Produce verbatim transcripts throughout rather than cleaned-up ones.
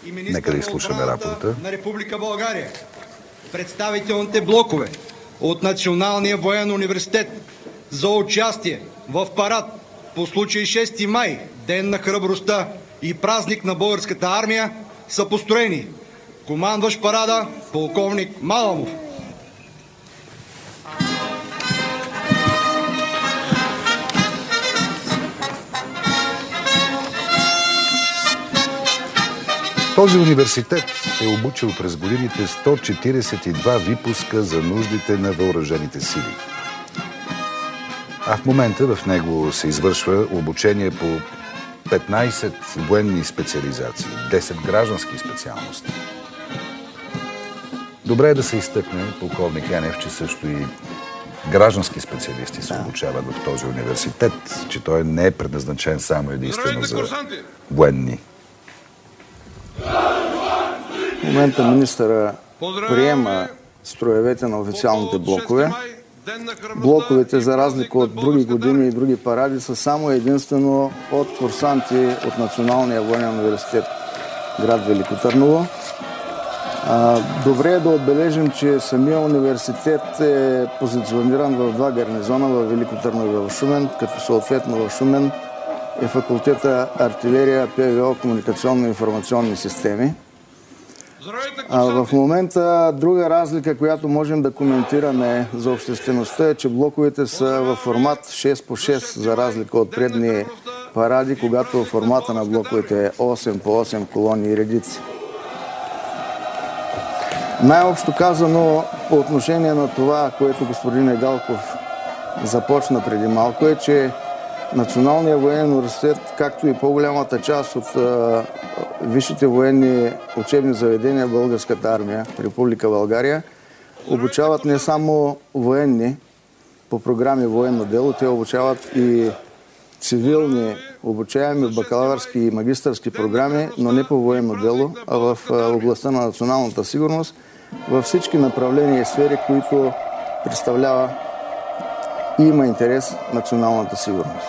Нека да изслушаме рапорта. На Република България, представителните блокове от Националния военен университет за участие в парад по случай шести май, Ден на храбростта и празник на Българската армия, са построени. Командващ парада полковник Маламов. Този университет е обучил през годините сто четиридесет и два випуска за нуждите на въоръжените сили. А в момента в него се извършва обучение по петнайсет военни специализации, десет граждански специалности. Добре е да се изтъкне полковник Енев, че също и граждански специалисти се обучават в този университет, че той не е предназначен само единствено за военни. В момента министъра приема строевете на официалните блокове. Блоковете, за разлика от други години и други паради, са само единствено от курсанти от Националния военен университет град Велико Търново. Добре е да отбележим, че самия университет е позициониран в два гарнизона, в Велико Търново и в Шумен, като съответно в Шумен е факултета артилерия, ПВО, комуникационно-информационни системи. А в момента друга разлика, която можем да коментираме за обществеността, е, че блоковете са в формат шест по шест, за разлика от предни паради, когато формата на блоковете е осем по осем колони и редици. Най-общо казано, по отношение на това, което господин Недялков започна преди малко, е, че Националният военен университет, както и по-голямата част от а, висшите военни учебни заведения в Българската армия в Република България, обучават не само военни по програми военно дело, те обучават и цивилни обучаеми бакалавърски и магистърски програми, но не по военно дело, а в областта на националната сигурност, във всички направления и сфери, които представлява и има интерес националната сигурност.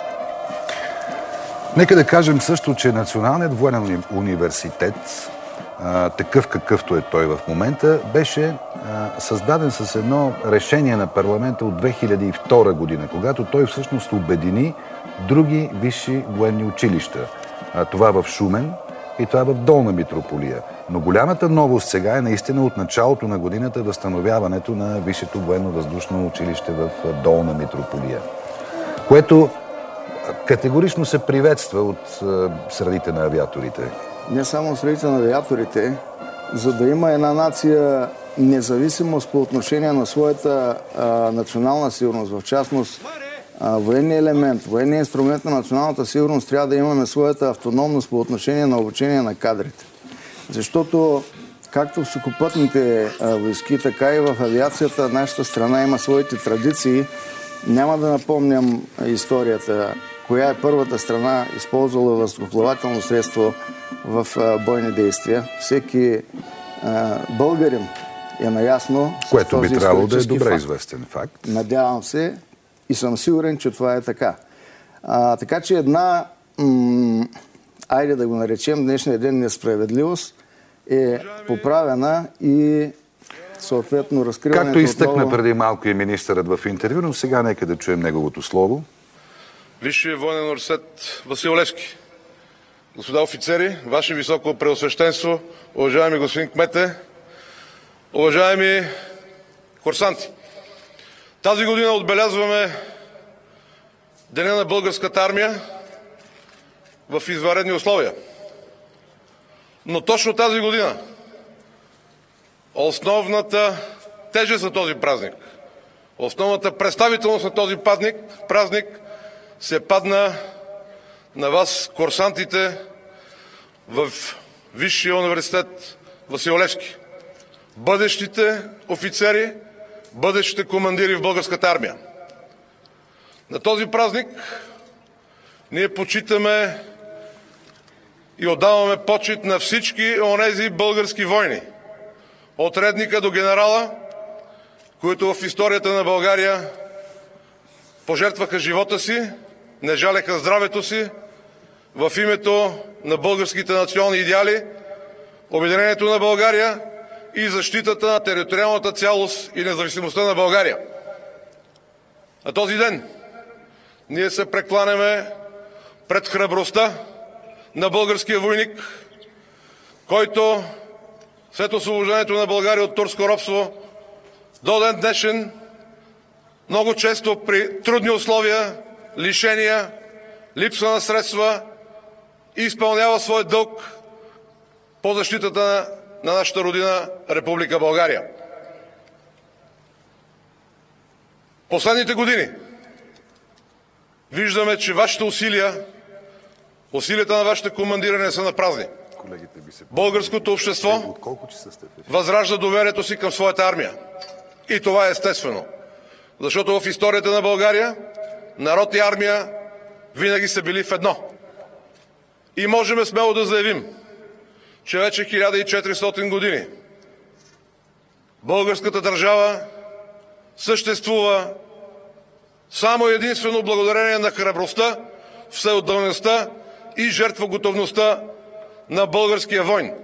Нека да кажем също, че Националният военен университет, а, такъв какъвто е той в момента, беше а, създаден с едно решение на парламента от две хиляди и втора година, когато той всъщност обедини други висши военни училища. А, това в Шумен и това в Долна Митрополия. Но голямата новост сега е наистина от началото на годината възстановяването на Висшето военно-въздушно училище в Долна Митрополия, което категорично се приветства от средите на авиаторите. Не само средите на авиаторите, за да има една нация независимост по отношение на своята а, национална сигурност, в частност а, военния елемент, военния инструмент на националната сигурност, трябва да имаме своята автономност по отношение на обучение на кадрите. Защото както в сухопътните а, войски, така и в авиацията нашата страна има своите традиции. Няма да напомням историята, коя е първата страна използвала въздухоплавателно средство в а, бойни действия. Всеки а, българин е наясно с което този би трябвало да е добре факт. известен факт. Надявам се и съм сигурен, че това е така. А, така че една, м- айде да го наречем, днешния ден несправедливост е поправена и съответно разкриването. Както изтъкна отново... преди малко и министърът в интервю, но сега нека да чуем неговото слово. Висшия военен университет Васил Левски. Господа офицери, Ваше високо преосвещенство, уважаеми господин кмете, уважаеми курсанти. Тази година отбелязваме Деня на Българската армия в извънредни условия. Но точно тази година основната тежест на този празник, основната представителност на този празник, празник се падна на вас, курсантите в Висшия университет Васил Левски. Бъдещите офицери, бъдещите командири в Българската армия. На този празник ние почитаме и отдаваме почит на всички онези български войни, от редника до генерала, които в историята на България пожертваха живота си, не жалеха здравето си в името на българските национални идеали, обединението на България и защитата на териториалната цялост и независимостта на България. На този ден ние се прекланяме пред храбростта на българския войник, който след освобождението на България от турско робство до ден днешен много често при трудни условия, лишения, липса на средства изпълнява своя дълг по защитата на, на нашата родина Република България. Последните години виждаме, че вашите усилия, усилията на вашите командири не са на празни. Българското общество възражда доверието си към своята армия. И това е естествено. Защото в историята на България народ и армия винаги са били в едно. И можем смело да заявим, че вече хиляда и четиристотин години българската държава съществува само единствено благодарение на храбростта, всеотдайността и жертвоготовността на българския войн.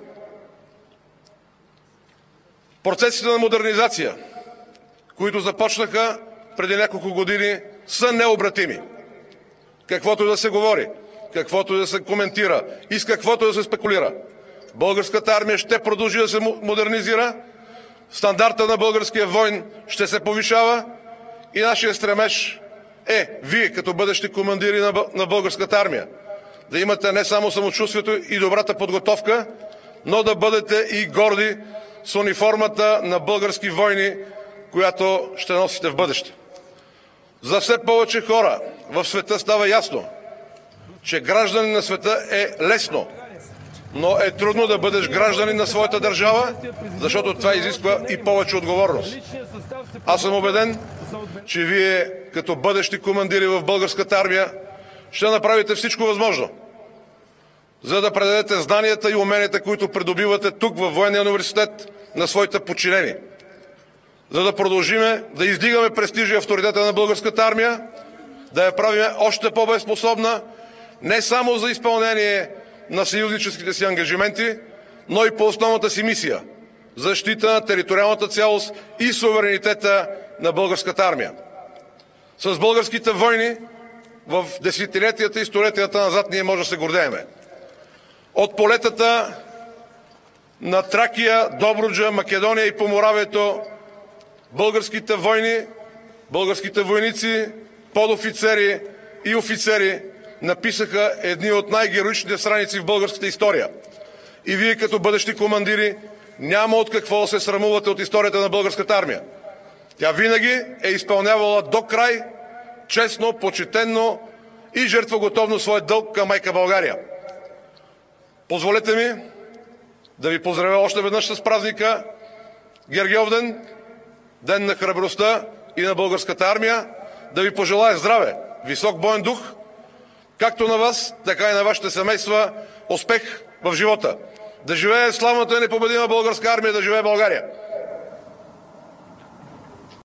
Процесите на модернизация, които започнаха преди няколко години, са необратими. Каквото да се говори, каквото да се коментира и с каквото да се спекулира. Българската армия ще продължи да се модернизира, стандарта на българския войн ще се повишава и нашия стремеж е, вие като бъдещи командири на българската армия, да имате не само самочувствието и добрата подготовка, но да бъдете и горди с униформата на български войни, която ще носите в бъдеще. За все повече хора в света става ясно, че гражданин на света е лесно, но е трудно да бъдеш гражданин на своята държава, защото това изисква и повече отговорност. Аз съм убеден, че вие като бъдещи командири в българската армия ще направите всичко възможно, за да предадете знанията и уменията, които придобивате тук във Военния университет на своите подчинени. За да продължиме да издигаме престижа и авторитета на българската армия, да я правим още по-безспособна, не само за изпълнение на съюзническите си ангажименти, но и по основната си мисия – защита на териториалната цялост и суверенитета на българската армия. С българските войни в десетилетията и столетията назад ние може да се гордееме. От полетата на Тракия, Добруджа, Македония и Поморавието българските войни, българските войници, подофицери и офицери написаха едни от най-героичните страници в българската история. И вие като бъдещи командири няма от какво да се срамувате от историята на българската армия. Тя винаги е изпълнявала до край, честно, почтено и жертвоготовно своя дълг към майка България. Позволете ми да ви поздравя още веднъж с празника Гергьовден, Ден на храбростта и на българската армия, да ви пожелая здраве, висок боен дух, както на вас, така и на вашите семейства, успех в живота. Да живее славната и непобедима българска армия, да живее България!